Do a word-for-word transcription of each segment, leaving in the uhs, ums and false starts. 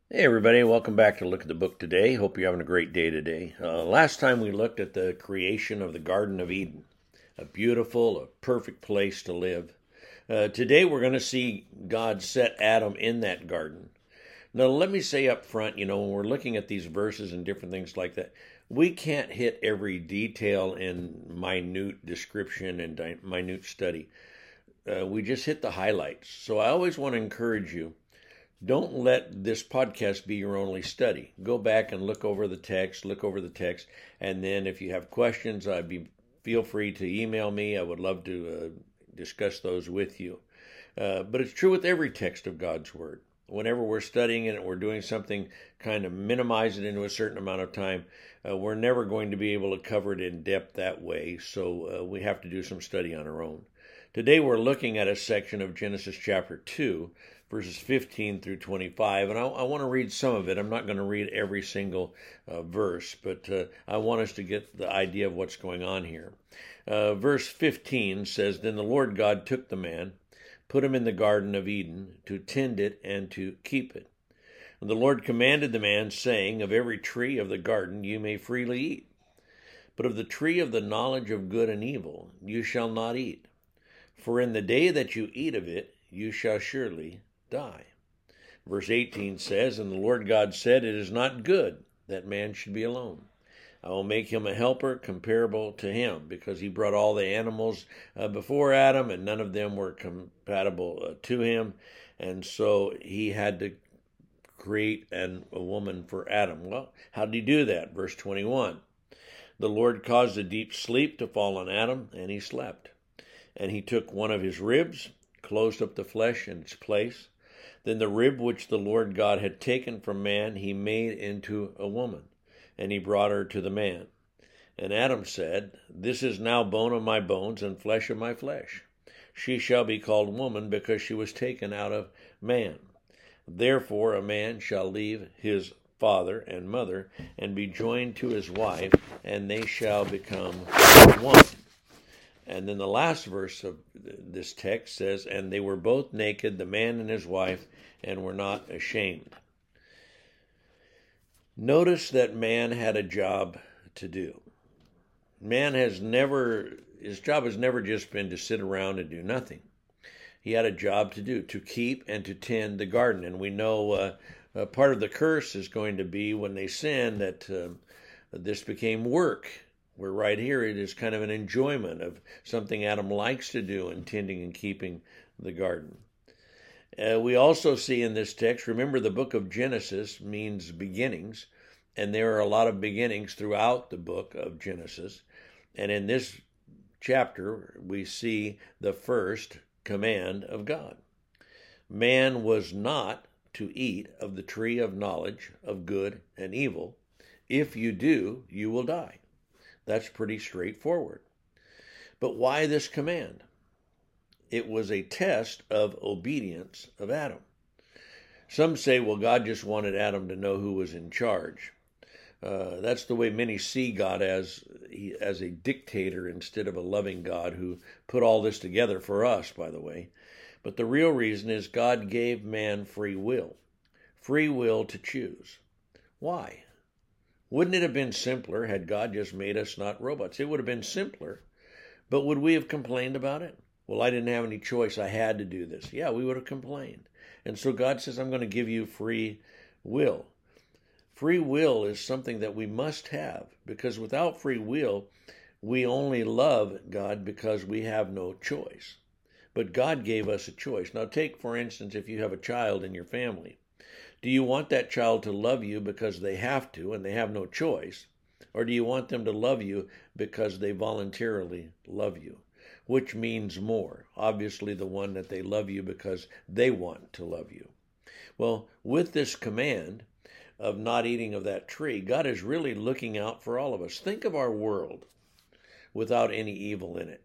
Hey everybody, welcome back to Look at the Book today. Hope you're having a great day today. Uh, last time we looked at the creation of the Garden of Eden, a beautiful, a perfect place to live. Uh, today we're going to see God set Adam in that garden. Now let me say up front, you know, when we're looking at these verses and different things like that, we can't hit every detail in minute description and di- minute study. Uh, we just hit the highlights. So I always want to encourage you, don't let this podcast be your only study. Go back and look over the text, look over the text, and then if you have questions, I'd be feel free to email me. I would love to uh, discuss those with you. Uh, but it's true with every text of God's Word. Whenever we're studying it and we're doing something, kind of minimize it into a certain amount of time, uh, we're never going to be able to cover it in depth that way, so uh, we have to do some study on our own. Today we're looking at a section of Genesis chapter two, verses fifteen through twenty-five, and I, I want to read some of it. I'm not going to read every single uh, verse, but uh, I want us to get the idea of what's going on here. Uh, verse fifteen says, "Then the Lord God took the man, put him in the Garden of Eden, to tend it and to keep it. And the Lord commanded the man, saying, Of every tree of the garden you may freely eat, but of the tree of the knowledge of good and evil you shall not eat. For in the day that you eat of it, you shall surely die." Verse eighteen says, "And the Lord God said, It is not good that man should be alone. I will make him a helper comparable to him," because he brought all the animals uh, before Adam, and none of them were compatible uh, to him. And so he had to create an, a woman for Adam. Well, how did he do that? Verse twenty-one, "The Lord caused a deep sleep to fall on Adam, and he slept. And he took one of his ribs, closed up the flesh in its place. Then the rib which the Lord God had taken from man he made into a woman, and he brought her to the man. And Adam said, This is now bone of my bones and flesh of my flesh. She shall be called woman, because she was taken out of man. Therefore a man shall leave his father and mother, and be joined to his wife, and they shall become one." And then the last verse of this text says, "And they were both naked, the man and his wife, and were not ashamed." Notice that man had a job to do. Man has never, his job has never just been to sit around and do nothing. He had a job to do, to keep and to tend the garden. And we know uh, uh, part of the curse is going to be when they sin that uh, this became work. Where right here it is kind of an enjoyment of something Adam likes to do in tending and keeping the garden. Uh, we also see in this text, remember the book of Genesis means beginnings, and there are a lot of beginnings throughout the book of Genesis. And in this chapter, we see the first command of God. Man was not to eat of the tree of knowledge of good and evil. If you do, you will die. That's pretty straightforward. But why this command? It was a test of obedience of Adam. Some say, well, God just wanted Adam to know who was in charge. Uh, that's the way many see God, as as a dictator instead of a loving God who put all this together for us, by the way. But the real reason is God gave man free will. Free will to choose. Why? Wouldn't it have been simpler had God just made us not robots? It would have been simpler. But would we have complained about it? Well, I didn't have any choice. I had to do this. Yeah, we would have complained. And so God says, I'm going to give you free will. Free will is something that we must have, because without free will, we only love God because we have no choice. But God gave us a choice. Now take, for instance, if you have a child in your family. Do you want that child to love you because they have to and they have no choice? Or do you want them to love you because they voluntarily love you? Which means more? Obviously the one that they love you because they want to love you. Well, with this command of not eating of that tree, God is really looking out for all of us. Think of our world without any evil in it.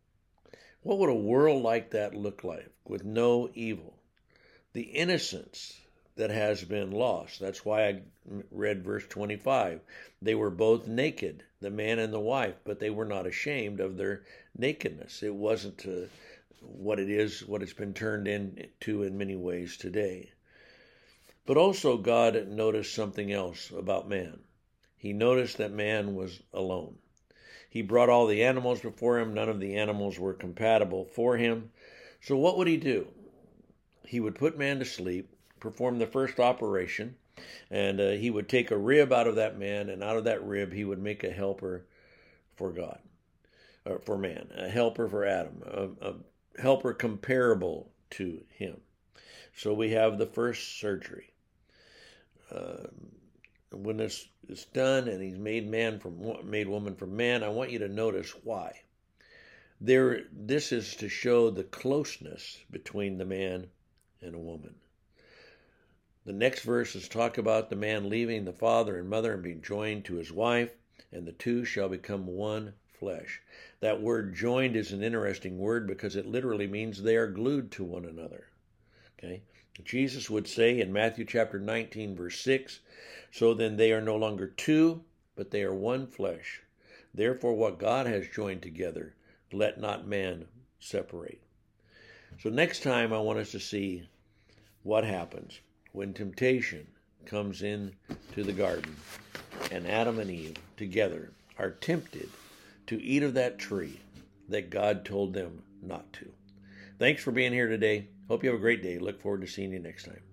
What would a world like that look like with no evil? The innocence that has been lost. That's why I read verse twenty-five. They were both naked, the man and the wife, but they were not ashamed of their nakedness. It wasn't uh, what it is, what it's been turned into in many ways today. But also God noticed something else about man. He noticed that man was alone. He brought all the animals before him. None of the animals were compatible for him. So what would he do? He would put man to sleep, perform the first operation, and uh, he would take a rib out of that man, and out of that rib he would make a helper for God, or for man, a helper for Adam, a, a helper comparable to him. So we have the first surgery. Uh, when this is done and he's made man from made woman from man, I want you to notice why. There, this is to show the closeness between the man and a woman. The next verses talk about the man leaving the father and mother and being joined to his wife, and the two shall become one flesh. That word joined is an interesting word because it literally means they are glued to one another. Okay? Jesus would say in Matthew chapter nineteen, verse six, so then they are no longer two, but they are one flesh. Therefore what God has joined together, let not man separate. So next time I want us to see what happens when temptation comes in to the garden and Adam and Eve together are tempted to eat of that tree that God told them not to. Thanks for being here today. Hope you have a great day. Look forward to seeing you next time.